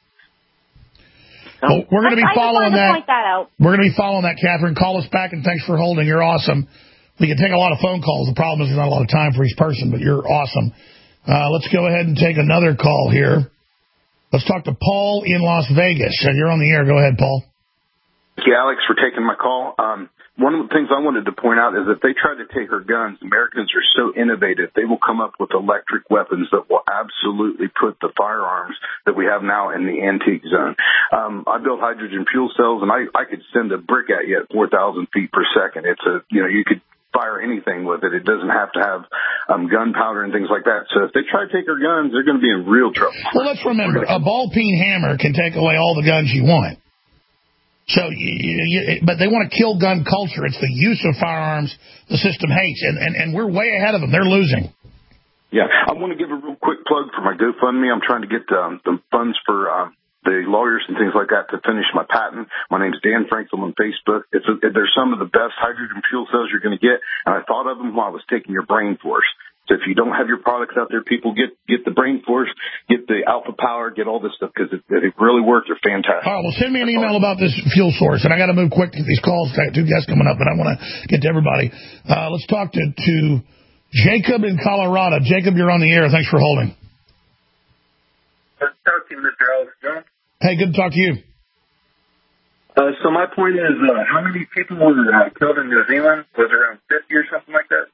well, we're going to be I, following I that. Point that out. We're going to be following that, Catherine. Call us back, and thanks for holding. You're awesome. We can take a lot of phone calls. The problem is there's not a lot of time for each person, but you're awesome. Uh, let's go ahead and take another call here. Let's talk to Paul in Las Vegas. You're on the air. Go ahead, Paul. Thank you, Alex, for taking my call. Um, one of the things I wanted to point out is if they try to take our guns, Americans are so innovative, they will come up with electric weapons that will absolutely put the firearms that we have now in the antique zone. Um, I build hydrogen fuel cells, and I, I could send a brick at you at four thousand feet per second. It's a, you know, you could fire anything with it. It doesn't have to have um, gunpowder and things like that. So if they try to take our guns, they're going to be in real trouble. Well, let's remember, a ball-peen hammer can take away all the guns you want. So, you, you, but they want to kill gun culture. It's the use of firearms the system hates, and, and, and we're way ahead of them. They're losing. Yeah, I want to give a real quick plug for my GoFundMe. I'm trying to get um, the funds for um, the lawyers and things like that to finish my patent. My name's Dan Frankel on Facebook. It's a, they're some of the best hydrogen fuel cells you're going to get, and I thought of them while I was taking your brain force. So if you don't have your products out there, people get get the brain force, get the alpha power, get all this stuff because it, it really works. They're fantastic. All right, well, send me an email about this fuel source, and I got to move quick to these calls. I got two guests coming up, and I want to get to everybody. Uh, let's talk to, to Jacob in Colorado. Jacob, you're on the air. Thanks for holding. Let's talk to you, Mister Alex Jones. Hey, good to talk to you. Uh, so my point is, uh, how many people were uh, killed in New Zealand? Was it around fifty or something like that?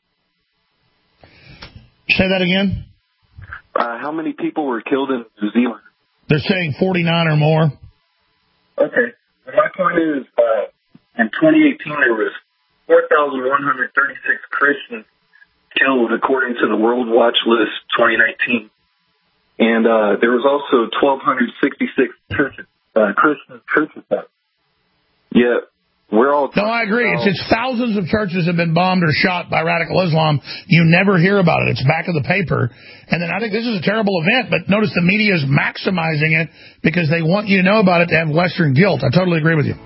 Say that again? Uh, how many people were killed in New Zealand? They're saying forty-nine or more. Okay. Well, my point is, uh, in twenty eighteen, there was four thousand one hundred thirty-six Christians killed, according to the World Watch List twenty nineteen. And uh, there was also one thousand two hundred sixty-six churches, uh, Christian churches out. Yeah. We're all no, I agree. It's, it's thousands of churches have been bombed or shot by radical Islam. You never hear about it. It's back of the paper. And then I think this is a terrible event, but notice the media is maximizing it because they want you to know about it to have Western guilt. I totally agree with you.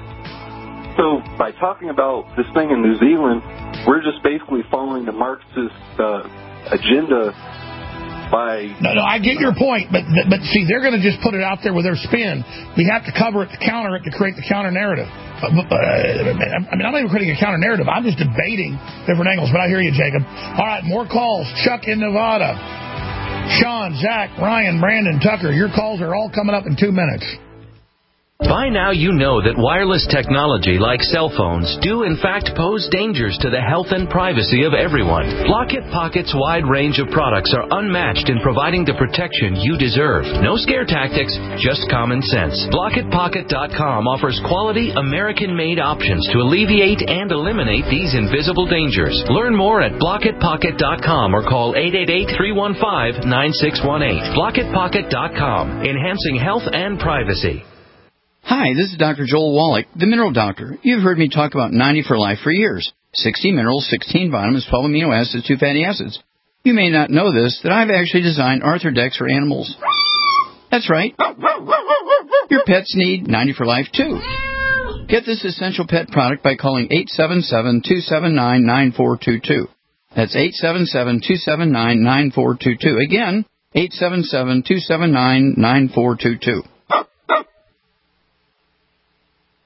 So by talking about this thing in New Zealand, we're just basically following the Marxist uh, agenda. By no, no, I get your point, but but see, they're going to just put it out there with their spin. We have to cover it to counter it to create the counter narrative. Uh, uh, I mean, I'm not even creating a counter narrative. I'm just debating different angles. But I hear you, Jacob. All right, more calls. Chuck in Nevada, Sean, Zach, Ryan, Brandon, Tucker. Your calls are all coming up in two minutes. By now you know that wireless technology like cell phones do in fact pose dangers to the health and privacy of everyone. Blockit Pocket's wide range of products are unmatched in providing the protection you deserve. No scare tactics, just common sense. Blockit Pocket dot com offers quality American-made options to alleviate and eliminate these invisible dangers. Learn more at Blockit Pocket dot com or call eight eight eight, three one five, nine six one eight. Blockit Pocket dot com, enhancing health and privacy. Hi, this is Doctor Joel Wallach, the Mineral Doctor. You've heard me talk about ninety for Life for years. sixty minerals, sixteen vitamins, twelve amino acids, two fatty acids. You may not know this, that I've actually designed Arthrodex for animals. That's right. Your pets need ninety for Life, too. Get this essential pet product by calling eight seven seven, two seven nine, nine four two two. That's eight seven seven, two seven nine, nine four two two. Again, eight seven seven, two seven nine, nine four two two.